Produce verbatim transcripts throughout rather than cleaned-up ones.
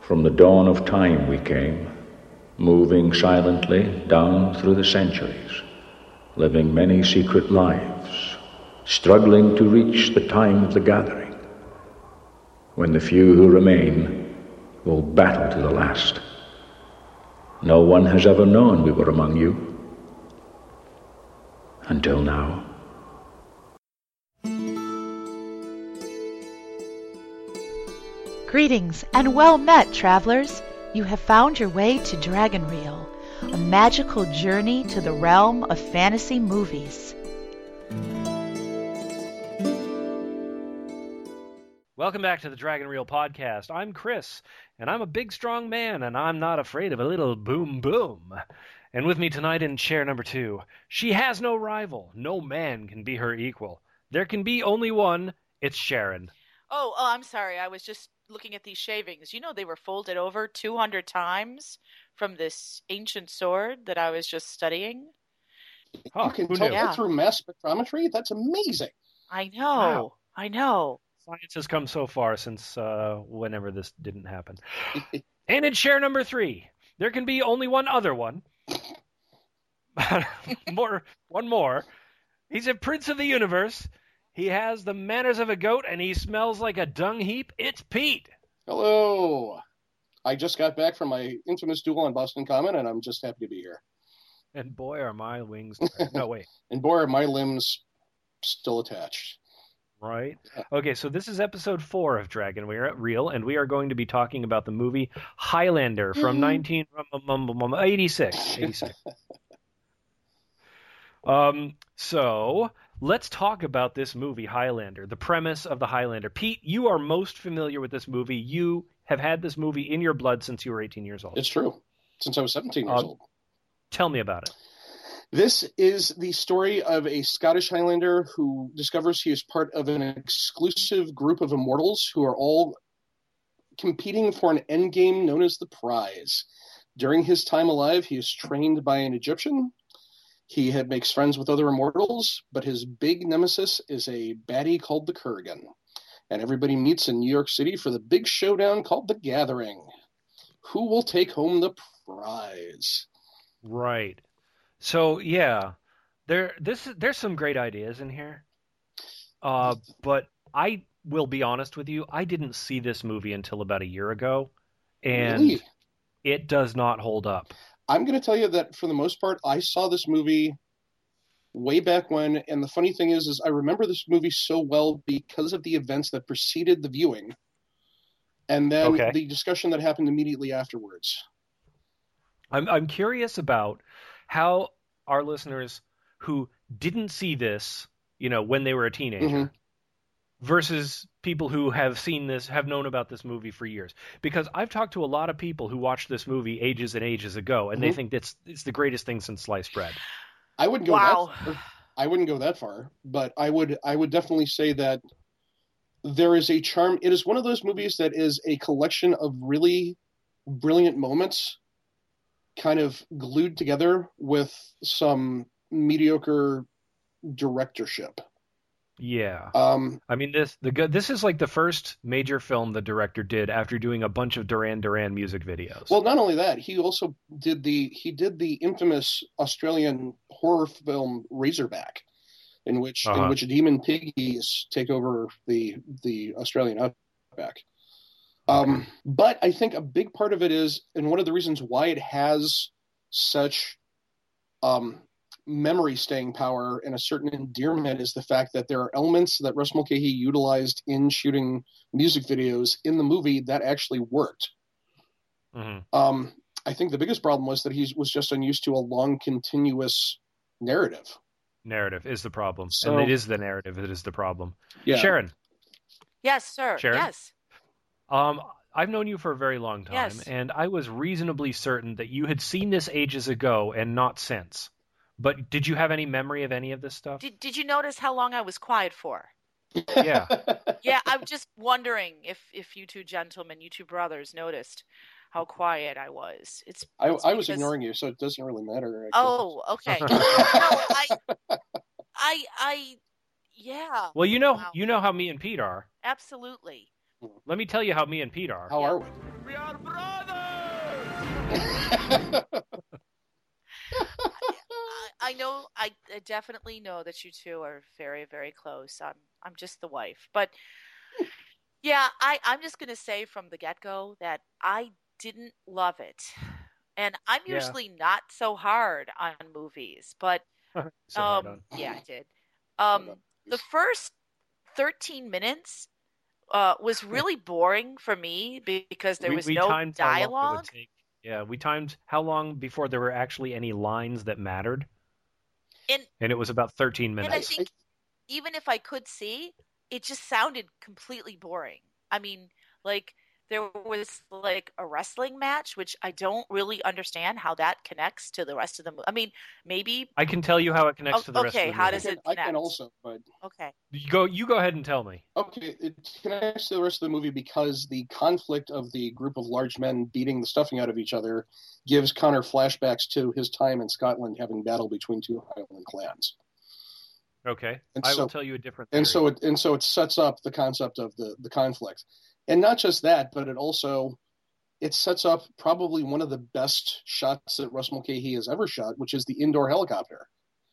From the dawn of time we came, moving silently down through the centuries, living many secret lives, struggling to reach the time of the gathering, when the few who remain will battle to the last. No one has ever known we were among you, until now. Greetings and well met, travelers. You have found your way to Dragon Reel, a magical journey to the realm of fantasy movies. Welcome back to the Dragon Reel podcast. I'm Chris, and I'm a big, strong man, and I'm not afraid of a little boom boom. And with me tonight in chair number two, she has no rival. No man can be her equal. There can be only one. It's Sharon. Oh, oh, I'm sorry. I was just looking at these shavings. You know, they were folded over two hundred times from this ancient sword that I was just studying. Oh, you can who tell knew? that Yeah. through mass spectrometry? That's amazing. I know. Wow. I know. Science has come so far since uh, whenever this didn't happen. And in chair number three, there can be only one other one. more, one more. He's a prince of the universe. He has the manners of a goat, and he smells like a dung heap. It's Pete. Hello. I just got back from my infamous duel on Boston Common, and I'm just happy to be here. And boy, are my wings... No, wait. And boy, are my limbs still attached. Right? Okay, so this is episode four of Dragon Reel, and we are going to be talking about the movie Highlander from nineteen eighty-six. eighty-six. um, so... Let's talk about this movie, Highlander, the premise of the Highlander. Pete, you are most familiar with this movie. You have had this movie in your blood since you were eighteen years old. It's true. Since I was seventeen years Um, old. Tell me about it. This is the story of a Scottish Highlander who discovers he is part of an exclusive group of immortals who are all competing for an endgame known as the Prize. During his time alive, he is trained by an Egyptian. He had, makes friends with other immortals, but his big nemesis is a baddie called the Kurgan. And everybody meets in New York City for the big showdown called The Gathering. Who will take home the prize? Right. So, yeah, there this there's some great ideas in here. Uh, but I will be honest with you, I didn't see this movie until about a year ago, and Really? it does not hold up. I'm going to tell you that for the most part, I saw this movie way back when, and the funny thing is, is I remember this movie so well because of the events that preceded the viewing, and then Okay. the discussion that happened immediately afterwards. I'm I'm curious about how our listeners who didn't see this, you know, when they were a teenager, Mhm. versus people who have seen this, have known about this movie for years. Because I've talked to a lot of people who watched this movie ages and ages ago, and they Mhm. think it's it's the greatest thing since sliced bread. I wouldn't go Wow. that far. I wouldn't go that far, but I would I would definitely say that there is a charm. It is one of those movies that is a collection of really brilliant moments kind of glued together with some mediocre directorship. Yeah. Um, I mean, this the good. This is like the first major film the director did after doing a bunch of Duran Duran music videos. well, not only that, he also did the he did the infamous Australian horror film Razorback, in which Uh-huh. in which demon piggies take over the the Australian outback. Um, but I think a big part of it is, and one of the reasons why it has such um, memory staying power and a certain endearment, is the fact that there are elements that Russ Mulcahy utilized in shooting music videos in the movie that actually worked. hmm Um, I think the biggest problem was that he was just unused to a long, continuous narrative. Narrative is the problem, So- and it is the narrative that is the problem. Yeah. Sharon, Yes, sir. Sharon? Yes. um, I've known you for a very long time, Yes. and I was reasonably certain that you had seen this ages ago and not since. But did you have any memory of any of this stuff? Did Did you notice how long I was quiet for? Yeah. Yeah, I'm just wondering if if you two gentlemen, you two brothers, noticed how quiet I was. It's, I, it's I was because- ignoring you, so it doesn't really matter. Actually. Oh, okay. no, I, I, I, yeah, Well, you know, Wow. you know how me and Pete are. absolutely. Let me tell you how me and Pete are. How Yeah. are we? We are I, I know, I definitely know that you two are very, very close. I'm, I'm just the wife, but yeah, I, I'm just gonna say from the get-go that I didn't love it, and I'm Yeah. usually not so hard on movies, but so hard um, on. yeah, I did. Um, the first thirteen minutes uh, was really boring for me because there we, was we no timed how long it would dialogue. take. Yeah, we timed how long before there were actually any lines that mattered, And and it was about thirteen minutes. and I think even if I could see, it just sounded completely boring. I mean, like there was like a wrestling match, which I don't really understand how that connects to the rest of the movie. I mean, maybe I can tell you how it connects oh, to the rest okay, of the how movie. does I can, it I connect? can also, but Okay. You go, you go ahead and tell me. okay, it connects to the rest of the movie because the conflict of the group of large men beating the stuffing out of each other gives Connor flashbacks to his time in Scotland having battle between two Highland clans. Okay, And I so, will tell you a different theory. And so it and so it sets up the concept of the, the conflict. And not just that, but it also it sets up probably one of the best shots that Russ Mulcahy has ever shot, which is the indoor helicopter.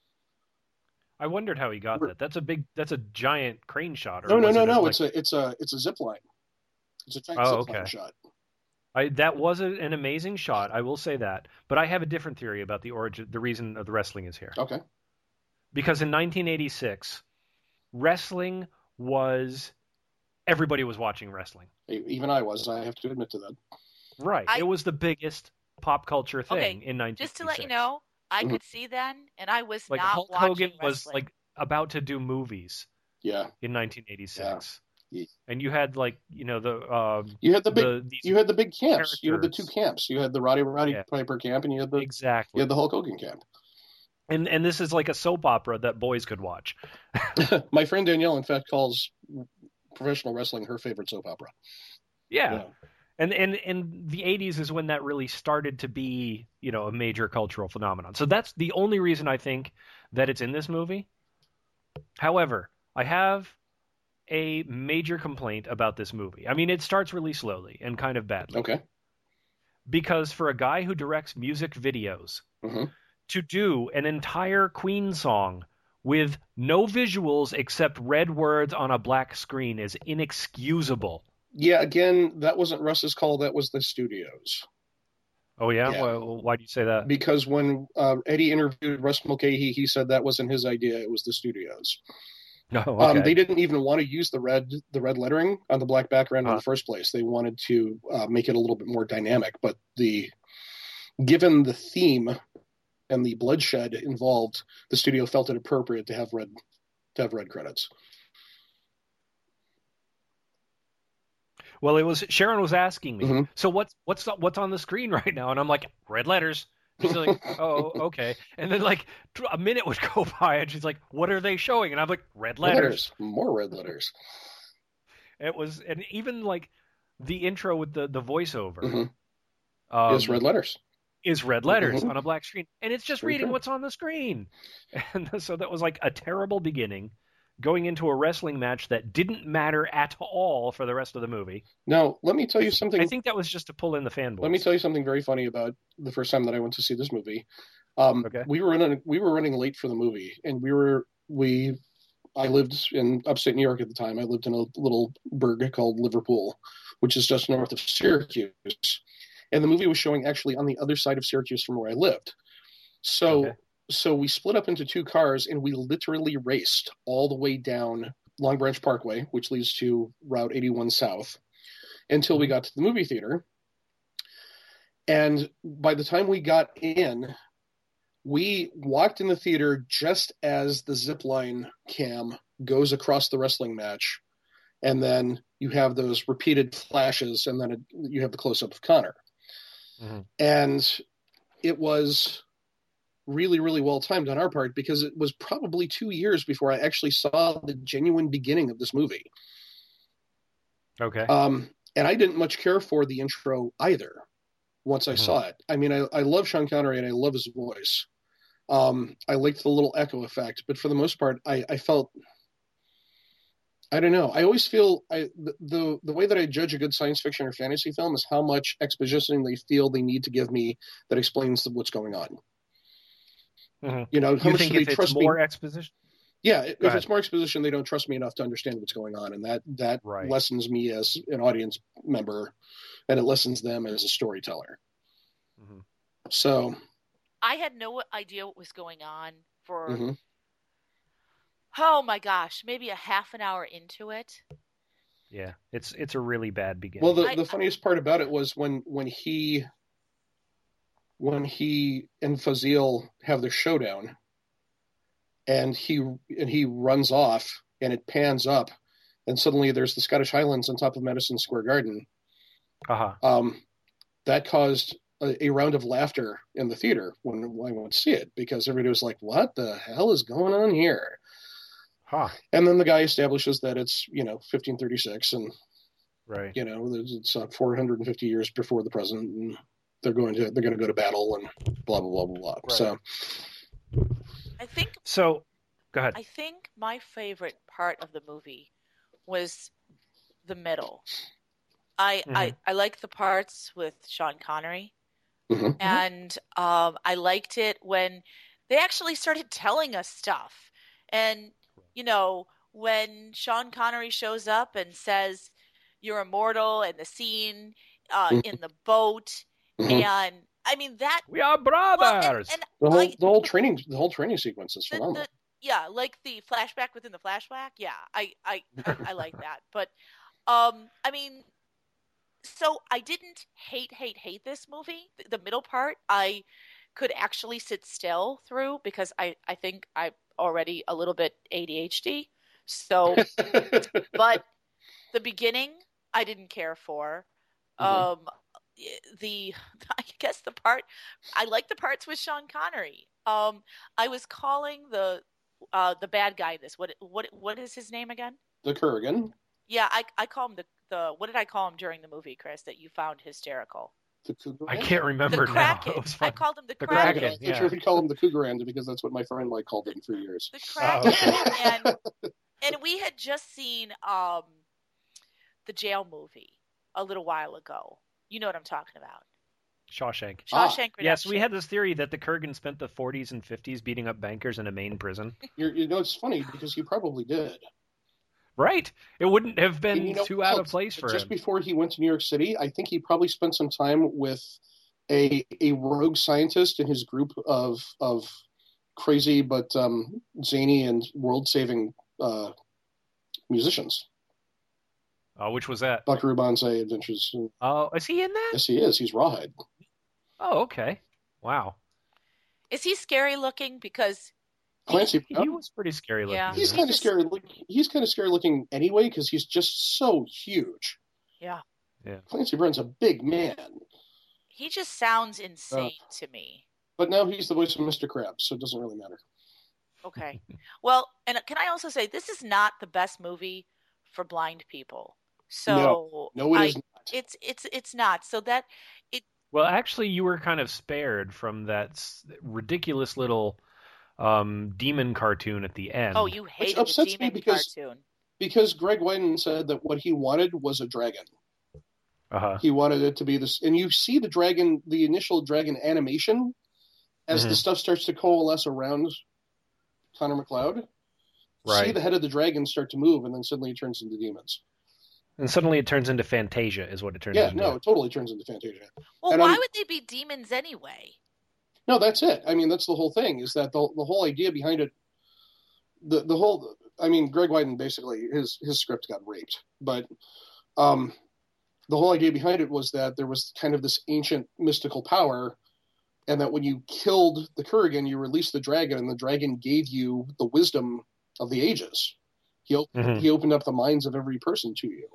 I wondered how he got that. That's a big, that's a giant crane shot. Or No, no, was no, it a, no. like... It's a it's a it's a zip line. It's a giant Oh, zip line okay. shot. I, that was a, an amazing shot. I will say that. But I have a different theory about the origin, the reason of the wrestling is here. Okay. Because in nineteen eighty-six, wrestling was everybody was watching wrestling. Even I was. I have to admit to that. Right. I, it was the biggest pop culture thing okay, in nineteen eighty-six. Just to let you know, I Mhm. could see then, and I was like not Hulk watching Hogan wrestling. was like about to do movies. Yeah. In nineteen eighty-six. Yeah. And you had like, you know, the um you had the big the, these you had the big camps. You had the two characters. camps. You had the Roddy Roddy Yeah. Piper camp, and you had the Exactly. you had the Hulk Hogan camp. And and this is like a soap opera that boys could watch. My friend Danielle, in fact, calls professional wrestling her favorite soap opera. Yeah. Yeah. And and and the eighties is when that really started to be, you know, a major cultural phenomenon. So that's the only reason I think that it's in this movie. However, I have a major complaint about this movie. I mean, it starts really slowly and kind of badly. Okay. Because for a guy who directs music videos, Mm-hmm. to do an entire Queen song with no visuals except red words on a black screen is inexcusable. Yeah, again, that wasn't Russ's call. That was the studio's. Oh, yeah? Yeah. Well, why do you say that? Because when uh, Eddie interviewed Russ Mulcahy, he said that wasn't his idea. It was the studio's. No, okay. Um, they didn't even want to use the red the red lettering on the black background Uh-huh. in the first place. They wanted to uh, make it a little bit more dynamic. But the given the theme and the bloodshed involved, the studio felt it appropriate to have red to have red credits. Well, it was Sharon was asking me, Mhm. so what's what's what's on the screen right now? And I'm like, red letters. She's like, oh, okay. And then like a minute would go by, and she's like, what are they showing? And I'm like, red letters. letters. More red letters. It was, and even like the intro with the the voiceover Mhm. um, Is red letters. is red letters Mhm. on a black screen, and it's just Very reading true. what's on the screen. And so that was like a terrible beginning, going into a wrestling match that didn't matter at all for the rest of the movie. Now, let me tell you something. I think that was just to pull in the fanboys. Let me tell you something very funny about the first time that I went to see this movie. Um, Okay. We were running. We were running late for the movie, and we were we. I lived in upstate New York at the time. I lived in a little burg called Liverpool, which is just north of Syracuse, and the movie was showing actually on the other side of Syracuse from where I lived. So, Okay. so we split up into two cars, and we literally raced all the way down Long Branch Parkway, which leads to Route eighty-one South, until we got to the movie theater. And by the time we got in, we walked in the theater just as the zipline cam goes across the wrestling match. And then you have those repeated flashes, and then it, you have the close-up of Connor. Mhm. And it was really, really well timed on our part, because it was probably two years before I actually saw the genuine beginning of this movie. Okay. Um, and I didn't much care for the intro either once I Mhm. saw it. I mean, I, I love Sean Connery and I love his voice. Um, I liked the little echo effect, but for the most part, I, I felt I don't know. I always feel I the, the the way that I judge a good science fiction or fantasy film is how much exposition they feel they need to give me that explains what's going on. Mm-hmm. You know, how You much think do they if it's trust more me? exposition? Yeah, if ahead. it's more exposition, they don't trust me enough to understand what's going on, and that that Right. lessens me as an audience member, and it lessens them as a storyteller. Mm-hmm. So, I had no idea what was going on for, mhm. oh my gosh, maybe a half an hour into it. Yeah, it's it's a really bad beginning. Well, the, I- the funniest part about it was when when he when he and Fazil have their showdown, and he and he runs off, and it pans up, and suddenly there's the Scottish Highlands on top of Madison Square Garden. uh-huh. Um, that caused a, a round of laughter in the theater when I went to see it, because everybody was like, "What the hell is going on here?" Huh. And then the guy establishes that it's, you know, fifteen thirty-six, and Right. you know, it's uh, four hundred fifty years before the present, and they're going to they're going to go to battle and blah blah blah blah blah. Right. So I think So, go ahead. I think my favorite part of the movie was the middle. I Mhm. I, I liked the parts with Sean Connery, mhm. and um, I liked it when they actually started telling us stuff. And you know, when Sean Connery shows up and says, "You're immortal," and the scene uh, Mhm. in the boat, Mhm. and I mean that. We are Well, brothers. and, and the whole I, the whole training the whole training sequence is the, phenomenal. the, yeah, like the flashback within the flashback. Yeah, I I, I, I like that. But um, I mean, so I didn't hate hate hate this movie. The, the middle part I could actually sit still through, because I I think I'm already a little bit A D H D. So, but the beginning I didn't care for. Mhm. Um, the I guess the part I like the parts with Sean Connery. Um, I was calling the uh the bad guy this. What what what is his name again? The Kurgan. Yeah, I I call him the the what did I call him during the movie, Chris, that you found hysterical? The Kugaran? I can't remember The now. Kraken. It was I fun. called him the, The Kraken. Kraken. I'm yeah. sure we call him the Kugaran because that's what my friend Mike called him for years. The Oh, Kraken. okay. and and we had just seen um the jail movie a little while ago. You know what I'm talking about. Shawshank. Ah, Shawshank Redemption. Yes, we had this theory that the Kurgan spent the forties and fifties beating up bankers in a Maine prison. You're, you know, it's funny because he probably did. Right. It wouldn't have been And you know too what out of else? place for Just him. before he went to New York City, I think he probably spent some time with a a rogue scientist in his group of of crazy but um, zany and world saving uh, musicians. Oh, which was that? Buckaroo Banzai Adventures. Oh, is he in that? Yes, he is. He's Rawhide. Oh, okay. Wow. Is he scary looking? Because Clancy He Brown. was pretty scary looking. Yeah. He's in kind of this. just- scary. Look, he's kind of scary looking anyway because he's just so huge. yeah, Clancy Brown's a big man, he just sounds insane to me. but now he's the voice of Mister Krabs, so it doesn't really matter. Okay. Well, and can I also say this is not the best movie for blind people. So No, it I, is not. It's it's it's not. So that Well, actually, you were kind of spared from that s- ridiculous little um, demon cartoon at the end. oh, you hated the upsets me demon because- cartoon. Because Greg Wyden said that what he wanted was a dragon. Uh-huh. He wanted it to be this, and you see the dragon, the initial dragon animation, as the Mhm. stuff starts to coalesce around Connor McLeod. You See Right. the head of the dragon start to move, and then suddenly it turns into demons. And suddenly it turns into Fantasia, is what it turns Yeah, into. no, it totally turns into Fantasia. Well, and why I'm- would they be demons anyway? No, that's it. I mean, that's the whole thing. Is that the the whole idea behind it? The the whole. I mean, Greg Wyden basically his his script got raped, but um, the whole idea behind it was that there was kind of this ancient mystical power, and that when you killed the Kurgan, you released the dragon, and the dragon gave you the wisdom of the ages. He op- Mhm. he opened up the minds of every person to you.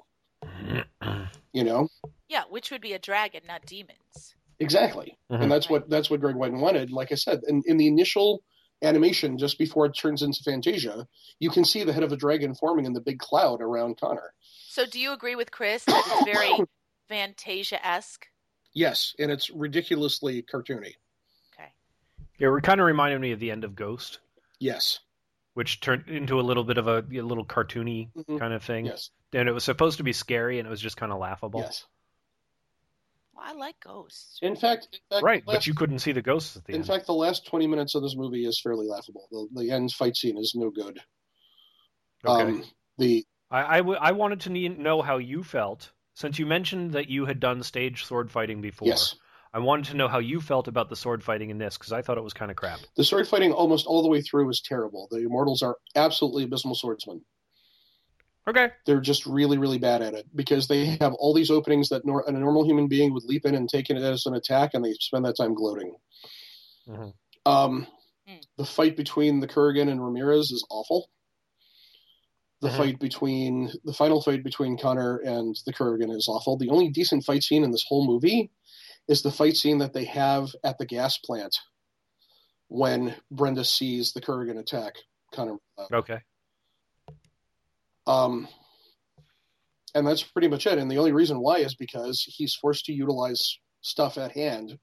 You know Yeah, which would be a dragon, not demons. exactly, Mhm. and that's what that's what Greg Wyden wanted. Like I said, in, in the initial animation, just before it turns into Fantasia, you can see the head of a dragon forming in the big cloud around Connor. So, do you agree with Chris that it's very Fantasia-esque? Yes, and it's ridiculously cartoony. Okay. It kind of reminded me of the end of Ghost. Yes. which turned into a little bit of a, a little cartoony Mhm. kind of thing. Yes. And it was supposed to be scary, and it was just kind of laughable. Yes. Well, I like ghosts. In fact, in fact Right, the last, but you couldn't see the ghosts at the in end. fact, the last twenty minutes of this movie is fairly laughable. The, the end fight scene is no good. Okay. Um, the I, I, w- I wanted to ne- know how you felt, since you mentioned that you had done stage sword fighting before. yes, I wanted to know how you felt about the sword fighting in this, because I thought it was kind of crap. the sword fighting almost all the way through is terrible. The Immortals are absolutely abysmal swordsmen. Okay. They're just really, really bad at it because they have all these openings that nor- a normal human being would leap in and take it as an attack, and they spend that time gloating. Mhm. Um, Mm. the fight between the Kurgan and Ramirez is awful. The Mhm. fight between the final fight between Connor and the Kurgan is awful. The only decent fight scene in this whole movie is the fight scene that they have at the gas plant when Brenda sees the Kurgan attack Connor. Okay. Um, and that's pretty much it. And the only reason why is because he's forced to utilize stuff at hand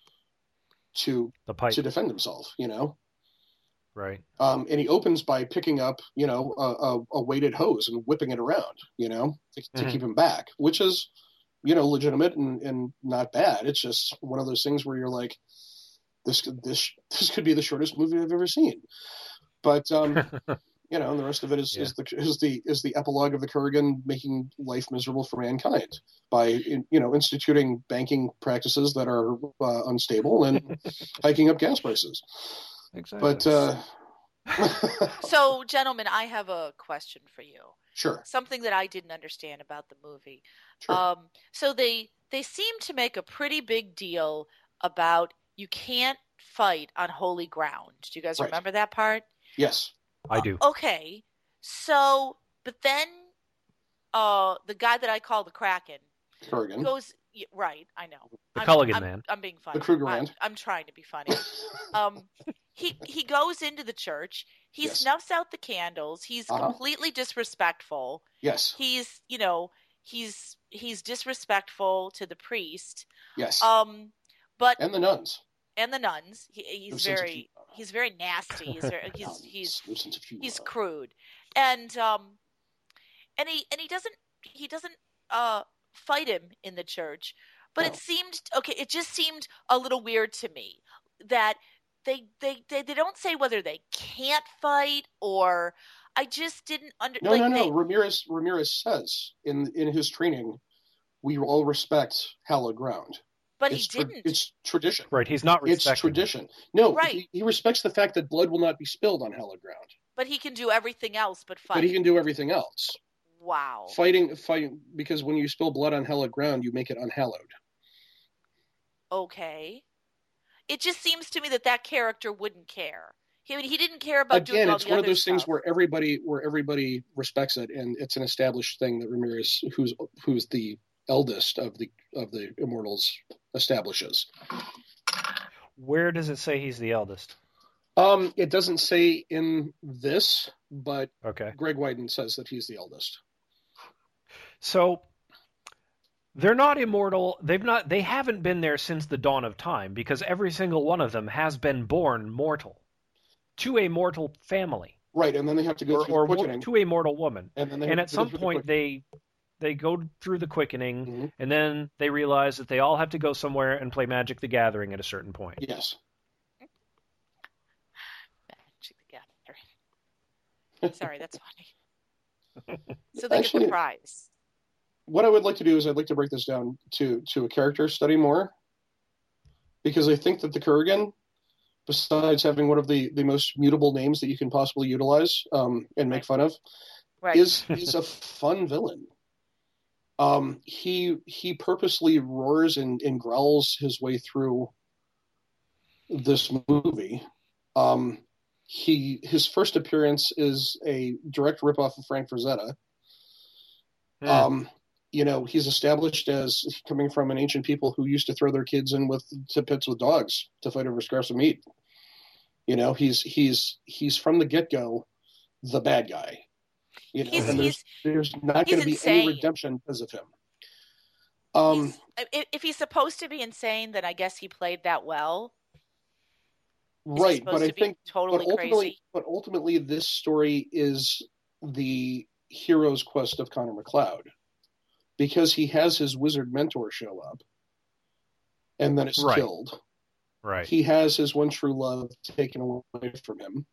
to The pipe. to defend himself, you know. Right. Um, and he opens by picking up, you know, a, a, a weighted hose and whipping it around, you know, to, to Mhm. keep him back, which is, you know, legitimate and, and not bad. It's just one of those things where you're like, this could this this could be the shortest movie I've ever seen. But um, you know, and the rest of it is, Yeah. is the is the is the epilogue of the Kurgan making life miserable for mankind by in, you know instituting banking practices that are uh, unstable and hiking up gas prices. Exactly. But uh, So, gentlemen, I have a question for you. sure, Something that I didn't understand about the movie. sure. Um, so they they seem to make a pretty big deal about you can't fight on holy ground. Do you guys Right. remember that part? Yes. I do. Okay. So, but then uh, the guy that I call the Kraken Kurgan. goes y- right. I know. The I'm, Culligan I'm, man. I'm being funny. The Kruger I'm, man. I'm trying to be funny. Um, he he goes into the church. He Yes. snuffs out the candles. He's Uh-huh. completely disrespectful. Yes. He's you know he's he's disrespectful to the priest. Yes. Um, but and the nuns. and the nuns. He, No he's sense of very humor. he's very nasty. He's very, he's Nuns. he's No sense of humor. he's crude, and um, and he and he doesn't he doesn't uh fight him in the church. But No. it seemed okay. It just seemed a little weird to me that they they they, they don't say whether they can't fight or I just didn't under. No, like, no, no. they- Ramirez Ramirez says in in his training, we all respect hallowed ground. but it's he tra- didn't. it's tradition. Right. He's not It's respecting. tradition. No, Right. he, he respects the fact that blood will not be spilled on hallowed ground, But he can do everything else but fight. but he can do everything else. Wow. Fighting, fighting, because when you spill blood on hallowed ground, you make it unhallowed. Okay. It just seems to me that that character wouldn't care. He he didn't care about doing Again, all it's the one of other those things stuff. where everybody where everybody respects it, and it's an established thing that Ramirez, who's who's the eldest of the of the Immortals, establishes. Where does it say he's the eldest? Um, it doesn't say in this, but Okay. Greg Wyden says that he's the eldest. So they're not immortal. They've not. They haven't been there since the dawn of time because every single one of them has been born mortal to a mortal family, Right, and then they have to go or, through or the quickening, to a mortal woman. and then they And have at to go some through the point, quickening. they they go through the quickening, Mhm. and then they realize that they all have to go somewhere and play Magic the Gathering at a certain point. Yes. Magic the Gathering. Sorry, that's funny. So they get Actually- the prize. What I would like to do is I'd like to break this down to to a character study more, because I think that the Kurgan, besides having one of the, the most mutable names that you can possibly utilize um, and make fun of, Right. is is a fun villain. Um, he he purposely roars and, and growls his way through this movie. Um, he his first appearance is a direct ripoff of Frank Frazetta. Hmm. Um, you know, he's established as coming from an ancient people who used to throw their kids in with to pits with dogs to fight over scraps of meat. You know, he's he's he's from the get go the bad guy. You know, He's- and there's there's not he's going to be insane. any redemption because of him. Um, He's- if, if he's supposed to be insane, then I guess he played that well. Is he Right, supposed but I to be think, totally but ultimately, crazy? but ultimately, this story is the hero's quest of Connor McLeod, because he has his wizard mentor show up, and then it's Right. killed. Right. He has his one true love taken away from him,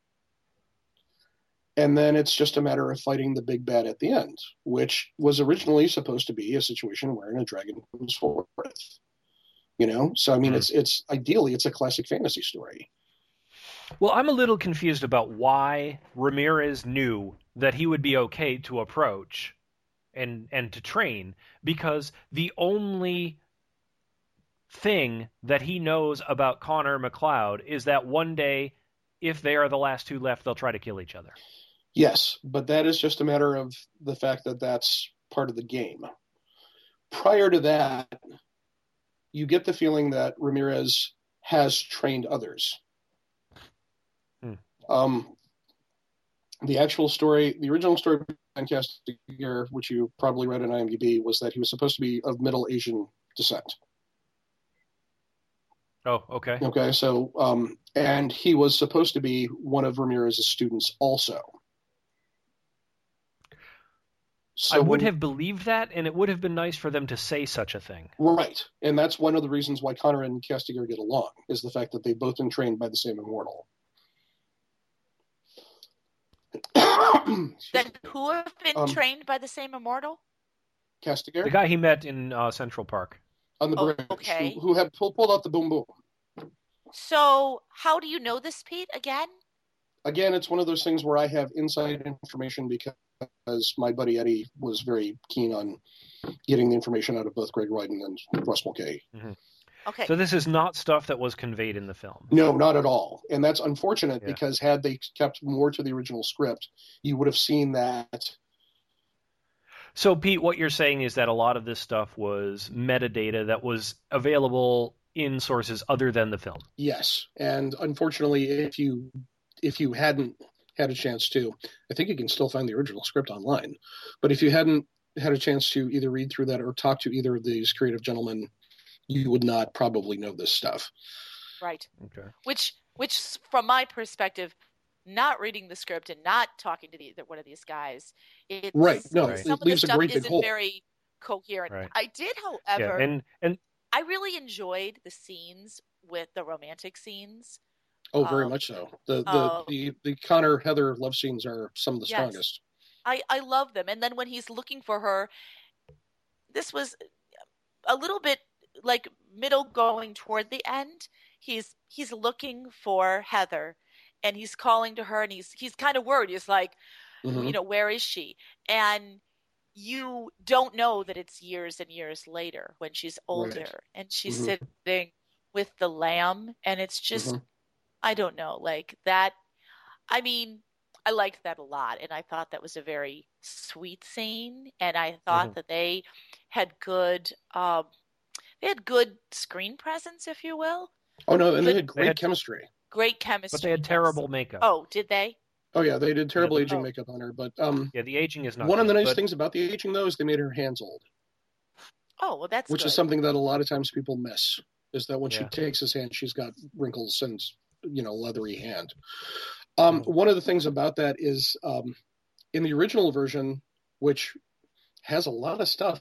and then it's just a matter of fighting the big bad at the end, which was originally supposed to be a situation wherein a dragon comes forth. You know, so I mean, Hmm. it's it's ideally it's a classic fantasy story. Well, I'm a little confused about why Ramirez knew that he would be okay to approach and and to train, because the only thing that he knows about Connor McLeod is that one day, if they are the last two left, they'll try to kill each other. Yes, but that is just a matter of the fact that that's part of the game. Prior to that, you get the feeling that Ramirez has trained others. Hmm. Um, the actual story, the original story of Ben Castigar, which you probably read on IMDb, was that he was supposed to be of Middle Asian descent. Oh, okay. Okay, so, um, and he was supposed to be one of Ramirez's students also. So I would when, have believed that, and it would have been nice for them to say such a thing. Right, and that's one of the reasons why Connor and Castigar get along, is the fact that they've both been trained by the same immortal. Then who have been Um, trained by the same immortal? Castigar? The guy he met in uh, Central Park. On the Oh, bridge, okay. who, who had pulled, pulled out the boom boom. So how do you know this, Pete, again? Again, it's one of those things where I have inside information because my buddy Eddie was very keen on getting the information out of both Greg Ryden and Russ Mulcahy. Mm-hmm. Okay. So this is not stuff that was conveyed in the film. No, not at all. And that's unfortunate Yeah. because had they kept more to the original script, you would have seen that. So, Pete, what you're saying is that a lot of this stuff was metadata that was available in sources other than the film. Yes. And unfortunately, if you if you hadn't had a chance to, I think you can still find the original script online. But if you hadn't had a chance to either read through that or talk to either of these creative gentlemen, you would not probably know this stuff. Right. Okay. Which, which, from my perspective, not reading the script and not talking to the, one of these guys, it's, Right. No, Right. some it of leaves the a stuff great big isn't hole. very coherent. Right. I did, Yeah, however, and and I really enjoyed the scenes with the romantic scenes. Oh, very Um, much so. The the, uh, the the Connor Heather love scenes are some of the Yes. strongest. I, I love them. And then when he's looking for her, this was a little bit like middle going toward the end. He's he's looking for Heather, and he's calling to her, and he's he's kind of worried. He's like, Mhm. you know, where is she? And you don't know that it's years and years later when she's older, Right. and she's Mhm. sitting with the lamb, and it's just, Mhm. I don't know, like that. I mean, I liked that a lot, and I thought that was a very sweet scene, and I thought Mhm. that they had good, um, they had good screen presence, if you will, Oh no, and they Good- had great had- chemistry. great chemistry. but they had yes. terrible makeup. Oh, did they? Oh yeah, they did terrible Yeah, aging oh. makeup on her. But um, Yeah, the aging is not one of the good, nice but- things about the aging though is they made her hands old, Oh, well, that's which good. is something that a lot of times people miss. Is that when she Yeah. takes his hand, she's got wrinkles and you know leathery hand. Um, Mhm. One of the things about that is um, in the original version, which has a lot of stuff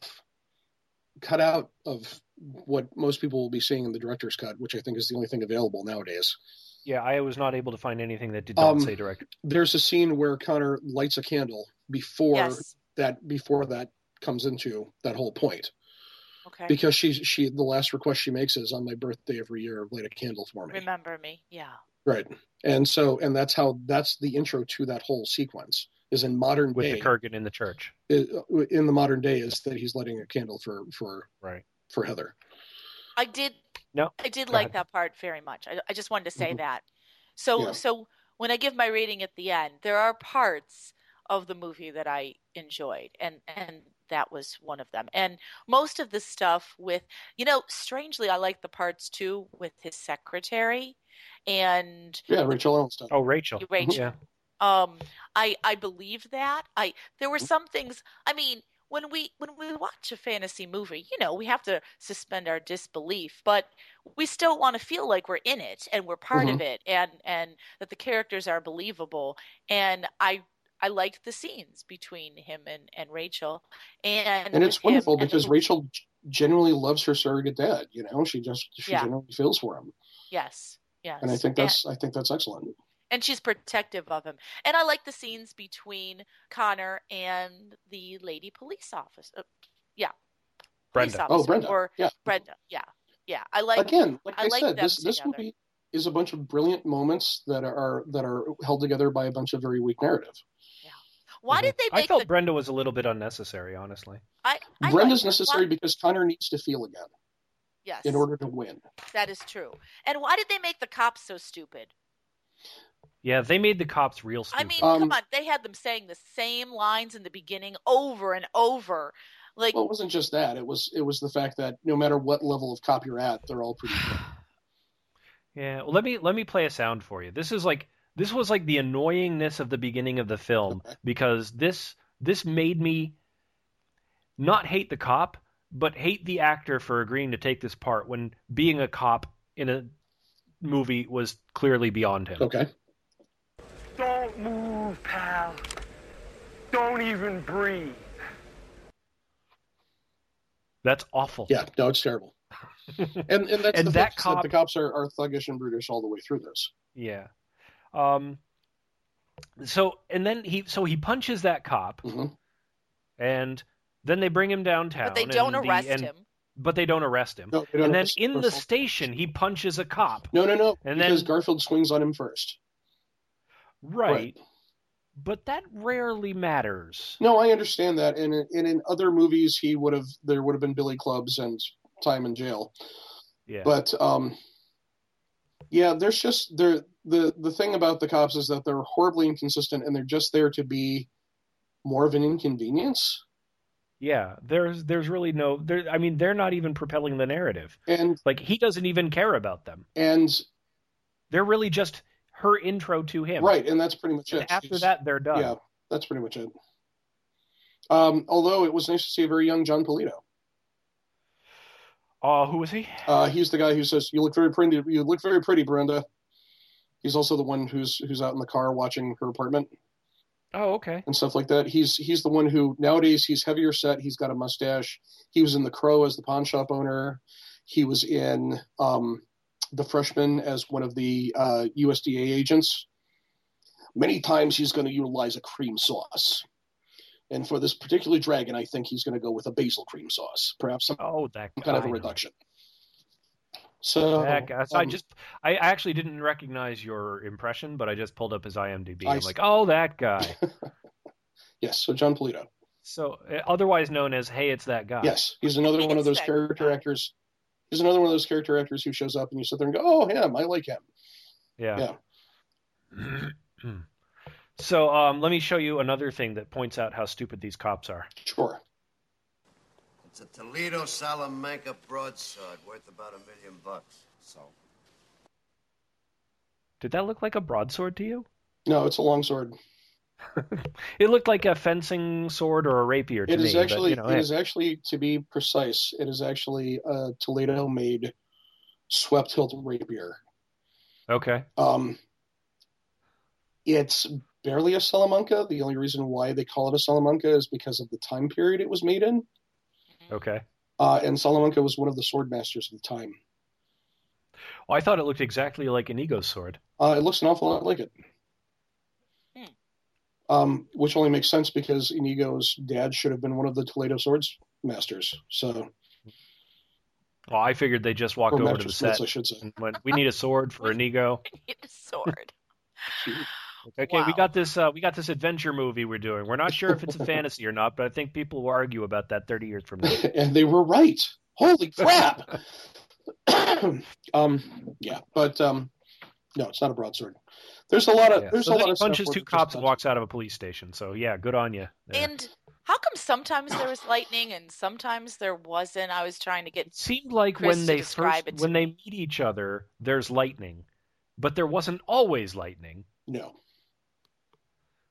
cut out of what most people will be seeing in the director's cut, which I think is the only thing available nowadays. Yeah, I was not able to find anything that did not Um, say director. There's a scene where Connor lights a candle before Yes. that before that comes into that whole point, Okay. because she she the last request she makes is on my birthday every year light a candle for me. Remember me. Yeah. Right. And so and that's how that's the intro to that whole sequence is in modern With day the Kurgan in the church. in the modern day is that he's lighting a candle for for Right. for Heather. I did. No. I did Go like ahead. that part very much. I, I just wanted to say Mhm. that. So, Yeah. so when I give my rating at the end, there are parts of the movie that I enjoyed, and and that was one of them. And most of the stuff with, you know, strangely, I like the parts too with his secretary, and Yeah, Rachel Ellenstein. Oh, Rachel. Rachel. Yeah. um, I I believe that. I there were some things. I mean, when we when we watch a fantasy movie, you know, we have to suspend our disbelief, but we still want to feel like we're in it and we're part Mhm. of it, and and that the characters are believable. And I I liked the scenes between him and, and Rachel, and And with it's wonderful him and because the, Rachel g- genuinely loves her surrogate dad. You know, she just she Yeah. genuinely feels for him, yes, yes, and I think that's I think that's excellent. and she's protective of him. And I like the scenes between Connor and the lady police officer. Uh, yeah, police Brenda. officer Oh, Brenda. or Yeah. Brenda. Yeah, yeah. I like Again, like I I, like said, them this this together. movie is a bunch of brilliant moments that are that are held together by a bunch of very weak narrative. Why Mhm. did they I make felt the? Brenda was a little bit unnecessary, honestly. I, I Brenda's like her. necessary Why- because Connor needs to feel again Yes, in order to win. that is true. And why did they make the cops so stupid? Yeah, they made the cops real stupid. I mean, Um, come on, they had them saying the same lines in the beginning over and over. Like, Well, it wasn't just that. It was it was the fact that no matter what level of cop you're at, they're all pretty good. Yeah, well, let me let me play a sound for you. This is like this was like the annoyingness of the beginning of the film because this this made me not hate the cop, but hate the actor for agreeing to take this part when being a cop in a movie was clearly beyond him. Okay. Don't move, pal. Don't even breathe. That's awful. Yeah, no, it's terrible. And and that's And the that thing, is cop- the cops are, are thuggish and brutish all the way through this. Yeah. Um. So and then he so he punches that cop, Mhm. and then they bring him downtown. but they don't and the- arrest and- him. But they don't arrest him. No, they don't and then arrest in the Garfield. station, he punches a cop. No, no, no. And because then- Garfield swings on him first. Right. Right. But that rarely matters. No, I understand that. And, in- and in other movies, he would have there would have been billy clubs and time in jail. Yeah. But um, yeah, there's just there the the thing about the cops is that they're horribly inconsistent, and they're just there to be more of an inconvenience. yeah. There's there's really no there I mean they're not even propelling the narrative. And Like he doesn't even care about them. and They're really just her intro to him. right, and that's pretty much And it. after She's- that they're done. yeah, that's pretty much it. Um, although it was nice to see a very young John Polito. Uh who was he? Uh, he's the guy who says, "You look very pretty. You look very pretty, Brenda." He's also the one who's who's out in the car watching her apartment Oh, okay. and stuff like that. He's he's the one who nowadays he's heavier set. He's got a mustache. He was in The Crow as the pawn shop owner. He was in um, The Freshman as one of the uh, U S D A agents. Many times he's going to utilize a cream sauce. And for this particular dragon, I think he's going to go with a basil cream sauce, perhaps some Oh, that kind of a guy. reduction. So, That guy. So I um, just I actually didn't recognize your impression, but I just pulled up his I M D B. I I'm see. like, oh, that guy. yes, so John Polito. So uh, otherwise known as Hey, it's that guy. Yes, he's another one of those It's that character guy. actors. He's another one of those character actors who shows up and you sit there and go, "Oh, him! I like him." Yeah. So um, let me show you another thing that points out how stupid these cops are. Sure. It's a Toledo Salamanca broadsword worth about a million bucks. So, Did that look like a broadsword to you? No, it's a longsword. It looked like a fencing sword or a rapier to It me. is actually, but, you know, it hey. is actually, to be precise, it is actually a Toledo-made swept hilt rapier. Okay. Um, it's barely a Salamanca. The only reason why they call it a Salamanca is because of the time period it was made in. Okay. Uh, and Salamanca was one of the sword masters of the time. Well, I thought it looked exactly like Inigo's sword. Uh, it looks an awful lot like it. Hmm. Um, which only makes sense because Inigo's dad should have been one of the Toledo swords masters. So, Well, I figured they just walked or over to the master smiths, set I should say. and went, "We need a sword for Inigo." Need a sword. Okay, we Wow. got this. Uh, we got this adventure movie we're doing. We're not sure if it's a fantasy or not, but I think people will argue about that thirty years from now. And they were right. Holy crap! um, yeah, but um, no, it's not a broadsword. There's a lot of Yeah. there's So a then lot he of stuff punches where two they're just cops and not- walks out of a police station. So yeah, good on you. And how come sometimes there was lightning and sometimes there wasn't? I was trying to get It seemed like Chris when to they describe first it to when they me. meet each other, there's lightning, but there wasn't always lightning. No,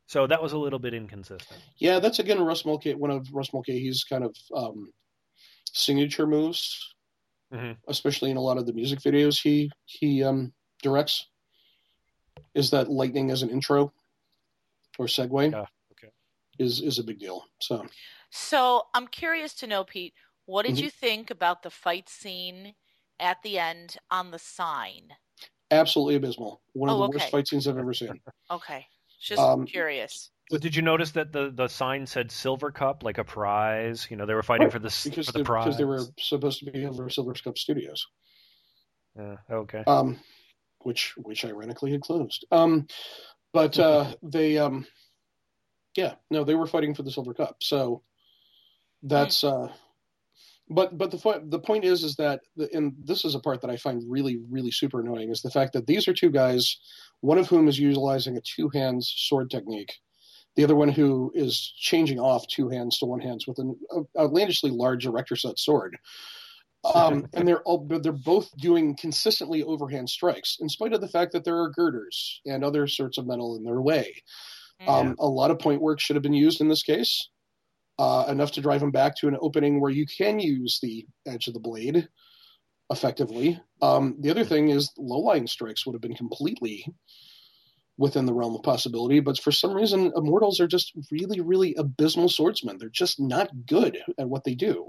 So that was a little bit inconsistent. Yeah, that's again Russ Mulcahy, one of Russ Mulcahy's kind of um, signature moves, mm-hmm. especially in a lot of the music videos he he um, directs. Is that lightning as an intro or segue? Yeah, okay. Is is a big deal. So, so I'm curious to know, Pete, what did Mhm. you think about the fight scene at the end on the sign? absolutely abysmal. One of Oh, the okay. worst fight scenes I've ever seen. Okay, just Um, curious. But did you notice that the, the sign said Silver Cup, like a prize? You know, they were fighting Right, for this because for the they, prize. because they were supposed to be over Silver Cup Studios, Yeah, okay. um, which which ironically had closed. Um, but uh, they, um, yeah, no, they were fighting for the Silver Cup. So that's. Uh, but but the fo- the point is is that the, and this is a part that I find really really super annoying is the fact that these are two guys, one of whom is utilizing a two hands sword technique. The other one who is changing off two hands to one hands with an outlandishly large erector set sword. Um, and they're all, they're both doing consistently overhand strikes, in spite of the fact that there are girders and other sorts of metal in their way. Um, a lot of point work should have been used in this case, uh, enough to drive them back to an opening where you can use the edge of the blade effectively. Um, the other thing is low-lying strikes would have been completely within the realm of possibility, but for some reason, Immortals are just really, really abysmal swordsmen. They're just not good at what they do.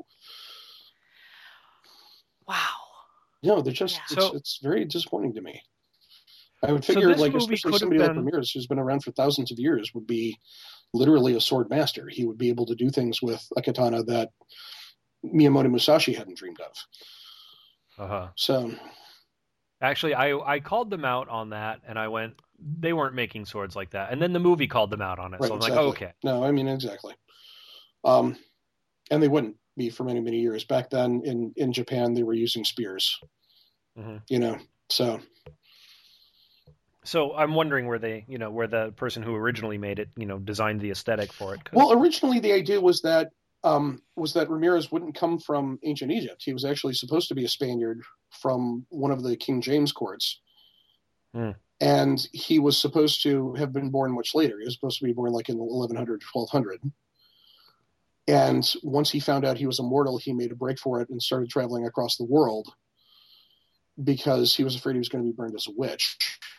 Wow. No, they're just, Yeah. it's, So- it's very disappointing to me. I would So figure, this like, movie especially could have somebody like been- Ramirez, who's been around for thousands of years, would be literally a sword master. He would be able to do things with a katana that Miyamoto Musashi hadn't dreamed of. Uh-huh. So, Actually, I I called them out on that, and I went, they weren't making swords like that. And then the movie called them out on it. right, so I'm exactly. like, okay. No, I mean, exactly. Um, and they wouldn't be for many, many years. Back then in, in Japan, they were using spears, Mhm. you know, so. So I'm wondering where they, you know, where the person who originally made it, you know, designed the aesthetic for it. 'cause- Well, originally the idea was that um, was that Ramirez wouldn't come from ancient Egypt. He was actually supposed to be a Spaniard from one of the King James courts. Hmm. And he was supposed to have been born much later. He was supposed to be born like in eleven hundred, twelve hundred. And once he found out he was immortal, he made a break for it and started traveling across the world because he was afraid he was going to be burned as a witch.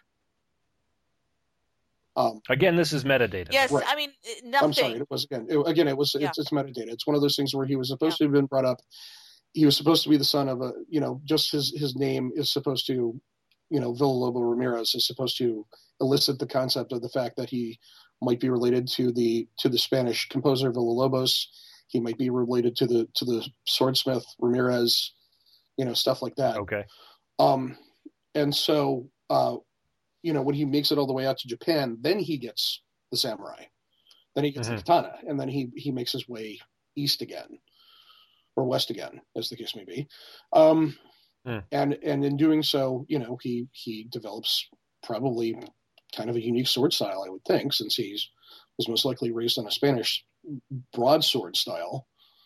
Um, Again, this is metadata. Yes, Right. I mean eh, nothing. I'm sorry, it was again. It, again, it was Yeah. it's, it's metadata. It's one of those things where he was supposed to have been brought up. He was supposed to be the son of a, you know, just his his name is supposed to, you know, Villalobo Ramirez is supposed to elicit the concept of the fact that he might be related to the to the Spanish composer Villalobos. He might be related to the to the swordsmith Ramirez, you know, stuff like that. Okay. Um, and so, uh, you know, when he makes it all the way out to Japan, then he gets the samurai, then he gets Mhm. the katana, and then he he makes his way east again, or west again, as the case may be. Um, Mm. And and in doing so, you know, he he develops probably kind of a unique sword style, I would think, since he's was most likely raised on a Spanish broadsword style,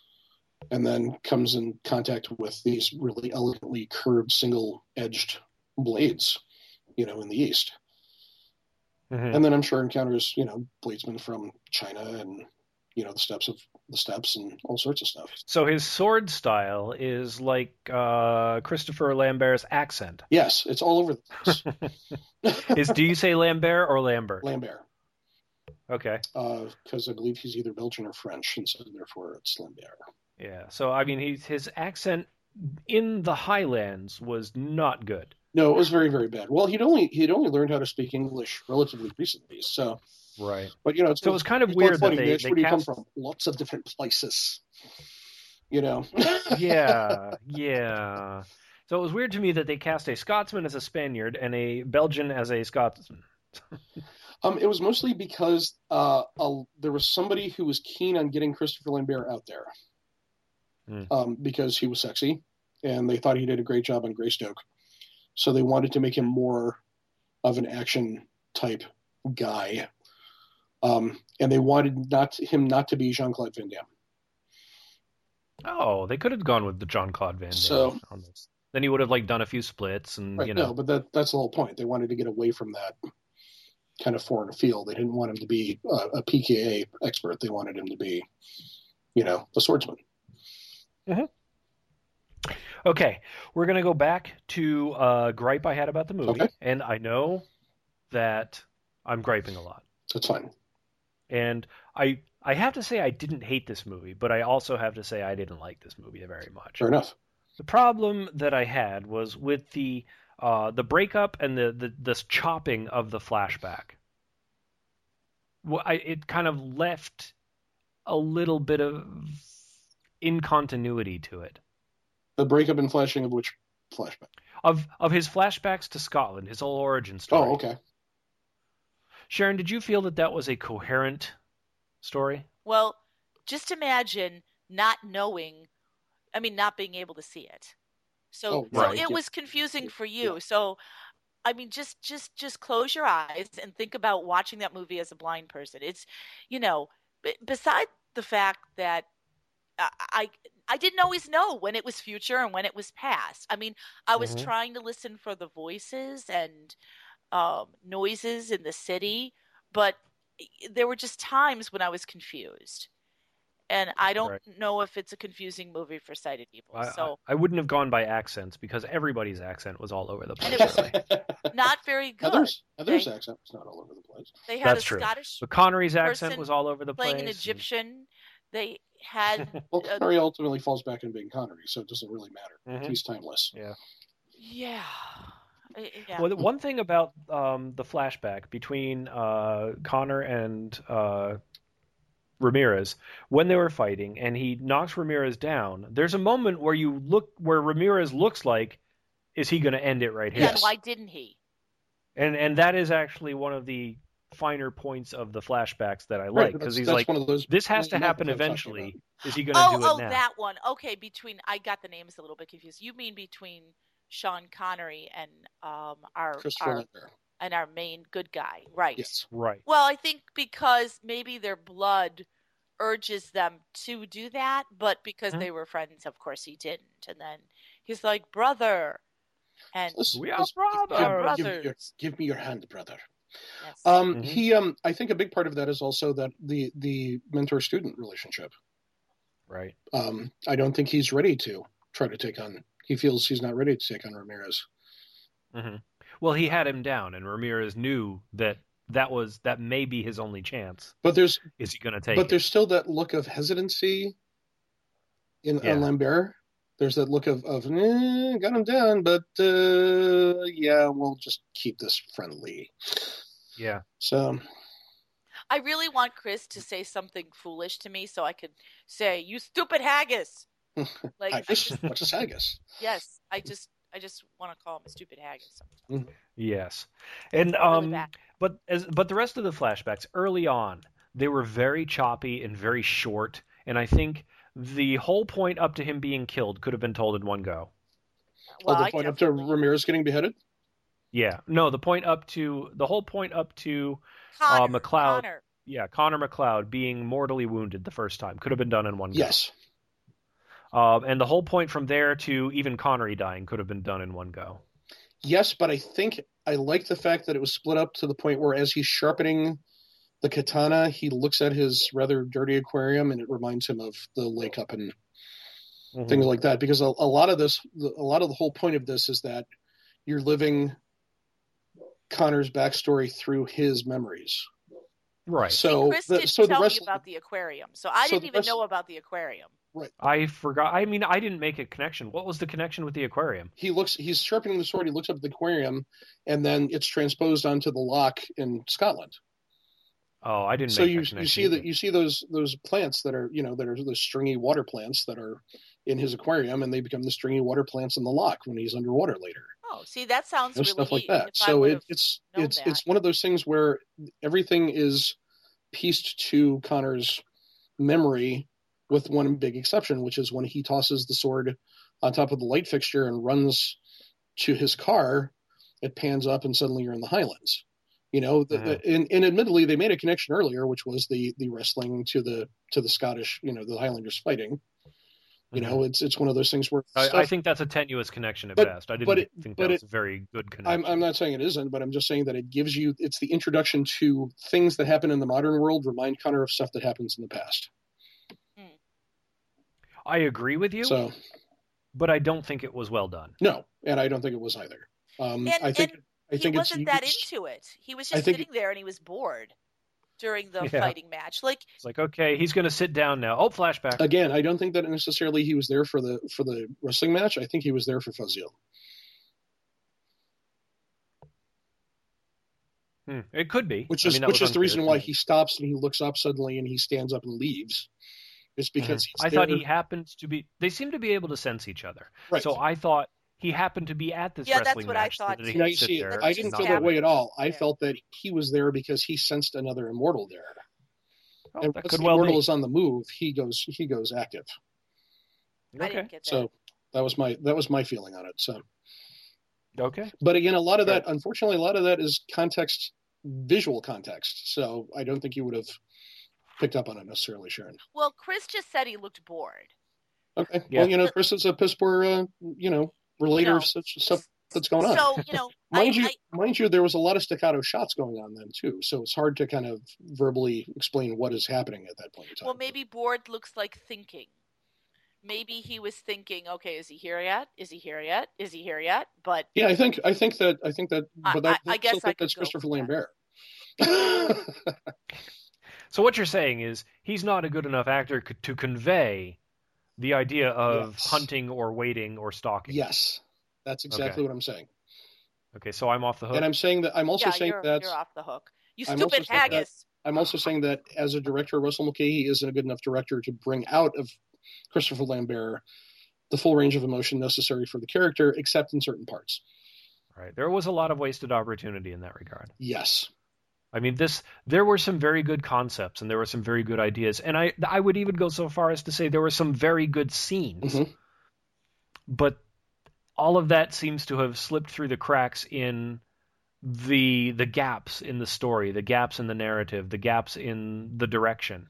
and then comes in contact with these really elegantly curved single-edged blades, you know, in the East. Mhm. And then I'm sure encounters, you know, bladesmen from China and, you know, the steps of the steps and all sorts of stuff. So his sword style is like uh, Christopher Lambert's accent. Yes, it's all over the place. Is do you say Lambert or Lambert? Lambert, Okay. because I believe he's either Belgian or French, and so therefore it's Lambert. Yeah. So I mean, he, his accent in the Highlands was not good. No, it was very, very bad. Well, he'd only he'd only learned how to speak English relatively recently, so. Right. But you know, it's, So it was kind of it's weird like that funny, they- Mitch, they where do you cast- come from? Lots of different places. You know. Yeah. Yeah. So it was weird to me that they cast a Scotsman as a Spaniard and a Belgian as a Scotsman. Um, it was mostly because uh, a, there was somebody who was keen on getting Christopher Lambert out there Hmm. um, because he was sexy, and they thought he did a great job on Greystoke. So they wanted to make him more of an action type guy, um, and they wanted not him not to be Jean-Claude Van Damme. Oh, they could have gone with the John Claude Van Damme So- on this. Then he would have like done a few splits and Right? you know. No, but that that's the whole point. They wanted to get away from that kind of foreign field. They didn't want him to be a, a P K A expert. They wanted him to be, you know, a swordsman. Mm-hmm. Okay, we're going to go back to a gripe I had about the movie, Okay. and I know that I'm griping a lot. That's fine. And I I have to say I didn't hate this movie, but I also have to say I didn't like this movie very much. Fair enough. The problem that I had was with the uh, the breakup and the, the this chopping of the flashback. Well, I, it kind of left a little bit of incontinuity to it. The breakup and flashing of which flashback? Of of his flashbacks to Scotland, his whole origin story. Oh, okay. Sharon, did you feel that that was a coherent story? Well, just imagine not knowing, I mean, not being able to see it. So, Oh, so right. it Yeah. was confusing for you. Yeah. So, I mean, just, just, just close your eyes and think about watching that movie as a blind person. It's, you know, b- beside the fact that I, I, I didn't always know when it was future and when it was past. I mean, I was Mhm. trying to listen for the voices and um, noises in the city, but there were just times when I was confused. And I don't Right. know if it's a confusing movie for sighted people. I, So I, I wouldn't have gone by accents because everybody's accent was all over the And place. it was- really. not very good. Heather's, Heather's They- accent was not all over the place. They had That's a true. Scottish But Connery's accent person was all over the place. playing an and- Egyptian. They had Well, uh, Connery ultimately falls back into being Connery, so it doesn't really matter. Mhm. He's timeless. Yeah. yeah. Uh, yeah. Well, the one thing about um, the flashback between uh, Connor and uh, Ramirez when they were fighting, and he knocks Ramirez down. There's a moment where you look where Ramirez looks like, is he going to end it right here? Yeah, Yes. and why didn't he? And and that is actually one of the finer points of the flashbacks that I Right, like but because that's- he's that's like, one of those this has to moments happen I'm talking eventually. about. Is he going to Oh, do it oh, now? that one. Okay, between I got the names a little bit confused. You mean between Sean Connery and um our Christopher our Lambert. and our main good guy, right? Yes. Right. Well, I think because maybe their blood urges them to do that, but because Mhm. they were friends, of course he didn't. And then he's like, brother. And Let's- We are let's- we brothers. are Give me, your, brothers. give me your hand, brother. Yes. Um, Mhm. He, um, I think a big part of that is also that the the mentor student relationship. Right. Um, I don't think he's ready to try to take on. He feels he's not ready to take on Ramirez. hmm Well, he had him down, and Ramirez knew that that was that may be his only chance. But there's Is he going to take but it? there's still that look of hesitancy in Yeah. on Lambert. There's that look of of eh, got him down, but uh, yeah, we'll just keep this friendly. Yeah. So I really want Chris to say something foolish to me so I could say, "You stupid haggis." Like, I haggis, just, what's a haggis? yes, I just, I just want to call him a stupid haggis sometimes. Yes. And Really um, bad. but as but the rest of the flashbacks early on, they were very choppy and very short, and I think the whole point up to him being killed could have been told in one go. Well, oh, the I point up to definitely- Ramirez getting beheaded. Yeah. No, the point up to the whole point up to Connor, uh, McLeod. Connor. yeah, Connor McLeod being mortally wounded the first time could have been done in one go. Yes. Um, and the whole point from there to even Connery dying could have been done in one go. Yes, but I think I like the fact that it was split up to the point where as he's sharpening the katana, he looks at his rather dirty aquarium and it reminds him of the lake up and Mhm. things like that. Because a, a lot of this, a lot of the whole point of this is that you're living Connor's backstory through his memories. Right. So, Chris the, didn't so the tell rest me about the aquarium, so I so didn't the even rest- know about the aquarium. I forgot. I mean, I didn't make a connection. What was the connection with the aquarium? he looks, he's sharpening the sword. He looks up at the aquarium, and then it's transposed onto the lock in Scotland. Oh, I didn't So make you that connection. you see that either. you see those those plants that are you know that are those stringy water plants that are in his aquarium, and they become the stringy water plants in the lock when he's underwater later. Oh, see, that sounds You know, really stuff like neat. that. If I So would it, have it's known it's that. it's one of those things where everything is pieced to Connor's memory, with one big exception, which is when he tosses the sword on top of the light fixture and runs to his car. It pans up, and suddenly you're in the Highlands. You know, the, Mhm. and, and admittedly, they made a connection earlier, which was the the wrestling to the to the Scottish, you know, the Highlanders fighting. You know, it's it's one of those things where I, stuff, I think that's a tenuous connection at but, best. I didn't but it, think but that was it, a very good connection. I'm, I'm not saying it isn't, but I'm just saying that it gives you, it's the introduction to things that happen in the modern world remind Connor of stuff that happens in the past. I agree with you, so, but I don't think it was well done. No, and I don't think it was either. Um, and, I think and I think he it's wasn't that used, into it. He was I just think- sitting there and he was bored during the Yeah. fighting match. Like, It's like, okay, he's going to sit down now. Oh, flashback. Again, I don't think that necessarily he was there for the for the wrestling match. I think he was there for Fuzio. Hmm. It could be. Which I is mean, that which was is the unclear reason to why me. he stops and he looks up suddenly and he stands up and leaves. It's because he's I there. thought he happened to be. They seem to be able to sense each other. Right. So I thought he happened to be at this Yeah, that's wrestling what I match. so thought that he too. Now could you sit see, there I and didn't not feel do that way it. at all. I Yeah. felt that he was there because he sensed another immortal there. Oh, and that once could the well immortal be. is on the move, he goes he goes active. I Okay. didn't get that. So that was my that was my feeling on it. So, Okay. but again, a lot of that, Right. unfortunately, a lot of that is context, visual context. So I don't think you would have picked up on it necessarily, Sharon. well, Chris just said he looked bored. Okay. Yeah. Well, you know, Chris is a piss poor, uh, you know, relater You know, of such stuff that's going on. So, you know, Mind I, you, I, mind you, there was a lot of staccato shots going on then too, so it's hard to kind of verbally explain what is happening at that point in time. well, maybe bored looks like thinking. Maybe he was thinking, okay, is he here yet? Is he here yet? Is he here yet? But Yeah, I think I think that I think that, I- but I, I- I guess still I think could that's go Christopher for Lambert. So what you're saying is he's not a good enough actor c- to convey the idea of Yes. hunting or waiting or stalking. Yes, that's exactly Okay. what I'm saying, Okay, so I'm off the hook. and I'm saying that I'm also yeah, saying you're, that you're off the hook. You I'm also stupid saying that- haggis. I'm also saying that as a director, Russell Mulcahy isn't a good enough director to bring out of Christopher Lambert the full range of emotion necessary for the character, except in certain parts. Right. There was a lot of wasted opportunity in that regard. Yes. I mean, this there were some very good concepts and there were some very good ideas, and I I would even go so far as to say there were some very good scenes, Mhm. but all of that seems to have slipped through the cracks in the the gaps in the story, the gaps in the narrative, the gaps in the direction.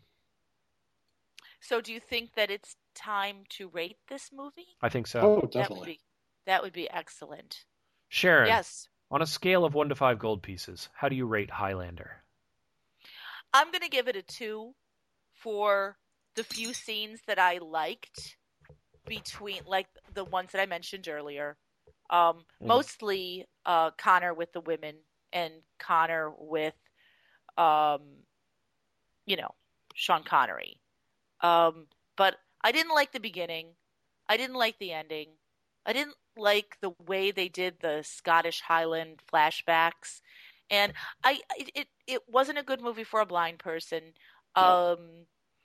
So, do you think that it's time to rate this movie? I think so. Oh, That would definitely. be that would be excellent. Sharon, Yes, on a scale of one to five gold pieces, how do you rate Highlander? I'm going to give it a two for the few scenes that I liked between, like the ones that I mentioned earlier. Um, Mhm. Mostly uh, Connor with the women and Connor with, um, you know, Sean Connery. Um, but I didn't like the beginning. I didn't like the ending. I didn't like the way they did the Scottish Highland flashbacks, and I it it, it wasn't a good movie for a blind person. No. Um,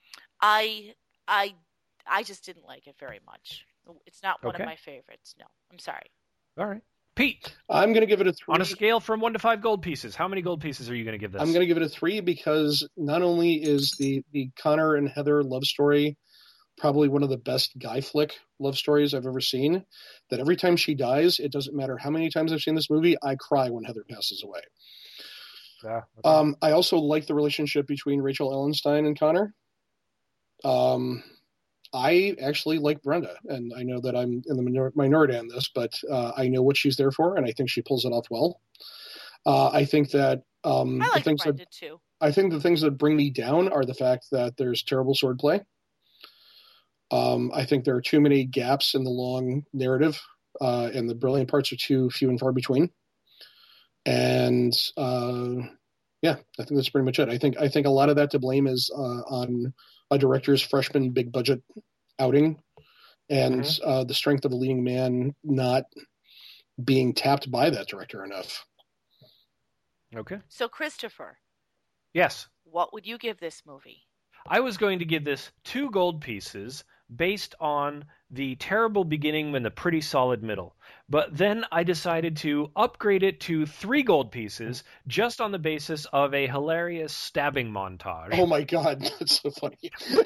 I I I just didn't like it very much. It's not one Okay. of my favorites. No, I'm sorry. All right. Pete, I'm going to give it a three. on a scale from one to five gold pieces, how many gold pieces are you going to give this? I'm going to give it a three because not only is the the Connor and Heather love story probably one of the best guy flick love stories I've ever seen, that every time she dies, it doesn't matter how many times I've seen this movie, I cry when Heather passes away. Yeah, okay. Um, I also like the relationship between Rachel Ellenstein and Connor. Um, I actually like Brenda, and I know that I'm in the minor- minority on this, but uh, I know what she's there for, and I think she pulls it off well. Uh, I think that um, I the like things that Brenda too. I think the things that bring me down are the fact that there's terrible swordplay. Um, I think there are too many gaps in the long narrative, uh, and the brilliant parts are too few and far between. And uh, yeah, I think that's pretty much it. I think I think a lot of that to blame is uh, on a director's freshman big budget outing, and Mhm. uh, the strength of a leading man not being tapped by that director enough. Okay. So, Christopher, Yes. what would you give this movie? I was going to give this two gold pieces based on the terrible beginning and the pretty solid middle. But then I decided to upgrade it to three gold pieces just on the basis of a hilarious stabbing montage. Oh my God, that's so funny.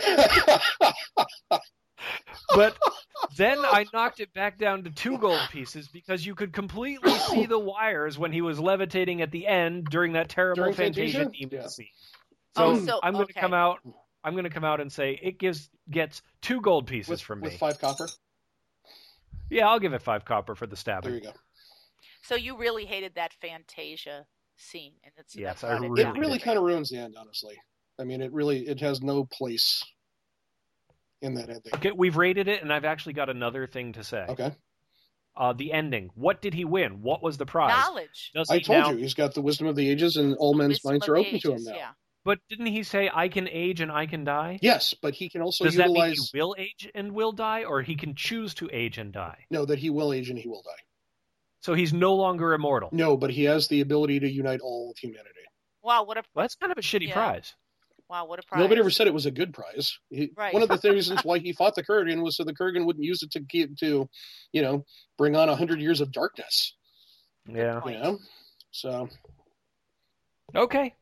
But then I knocked it back down to two gold pieces because you could completely see the wires when he was levitating at the end during that terrible During Fantasia Fantasia? theme Yeah. scene. So, Oh, so- I'm going to okay. come out I'm going to come out and say it gives gets two gold pieces with, from with me. five copper. Yeah, I'll give it five copper for the stabbing. There you go. So you really hated that Fantasia scene, and it's Yes, that's I why really It really kind of ruins the end, honestly. I mean, it really it has no place in that ending. Okay, we've rated it, and I've actually got another thing to say. Okay. Uh, the ending. What did he win? What was the prize? knowledge. Does I he told now- you, he's got the wisdom of the ages, and all men's Wisdom minds of are the open to him ages, now. Yeah. But didn't he say, I can age and I can die? Yes, but he can also Does that mean utilize... he will age and will die, or he can choose to age and die? No, that he will age and he will die. So he's no longer immortal. No, but he has the ability to unite all of humanity. Wow, what a Well, that's kind of a shitty Yeah. prize. wow, what a prize. Nobody ever said it was a good prize. He, Right. One of the reasons why he fought the Kurgan was so the Kurgan wouldn't use it to keep to, you know, bring on a hundred years of darkness. Yeah. point. You know, so Okay.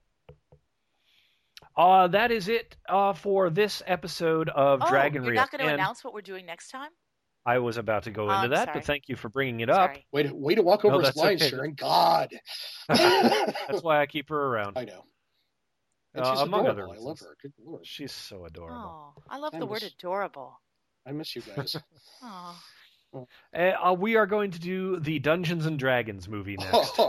Uh, that is it uh, for this episode of Oh, Dragon you're Reel. not going to And announce what we're doing next time? I was about to go Oh, into I'm that, sorry. but thank you for bringing it up. Sorry. way to way to walk No, over his that's lines, okay. Sharon. God, That's why I keep her around. I know. And Uh, she's among adorable. other I love reasons. her. Good lord, She's so adorable. Oh, I love I the word miss- adorable. I miss you guys. Oh. Uh, we are going to do the Dungeons and Dragons movie next.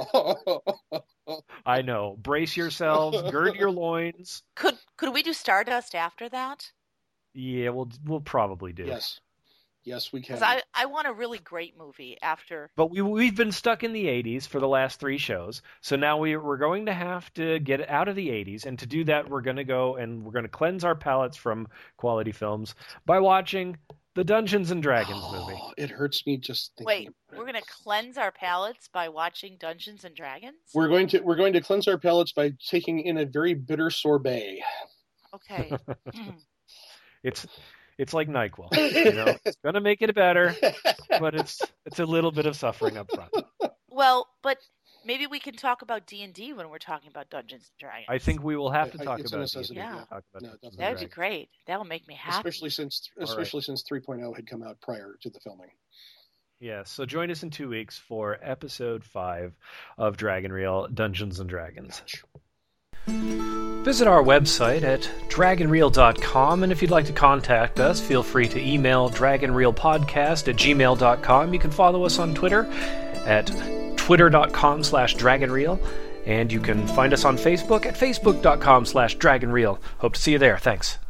I know. Brace yourselves. Gird your loins. Could could we do Stardust after that? Yeah, we'll we'll probably do. yes, yes, we can. Because I, I want a really great movie after. But we we've been stuck in the eighties for the last three shows, so now we we're going to have to get out of the eighties, and to do that, we're going to go and we're going to cleanse our palates from quality films by watching the Dungeons and Dragons movie. Oh, it hurts me just thinking. Wait, about it. we're going to cleanse our palates by watching Dungeons and Dragons? We're going to we're going to cleanse our palates by taking in a very bitter sorbet. Okay. Mm. It's it's like NyQuil. You know, it's going to make it better, but it's it's a little bit of suffering up front. Well, but maybe we can talk about D and D when we're talking about Dungeons and Dragons. I think we will have to I- talk it's a about necessity, it. yeah. Talk about No, Dungeons and definitely. that would be Dragons. great. That will make me happy. especially since right. especially since three point oh had come out prior to the filming. Yeah, so join us in two weeks for episode five of Dragon Reel Dungeons and Dragons. Visit our website at dragon reel dot com, and if you'd like to contact us, feel free to email dragonreelpodcast at gmail dot com. You can follow us on Twitter at twitter dot com slash dragonreel, and you can find us on Facebook at facebook dot com slash dragonreel. Hope to see you there. Thanks.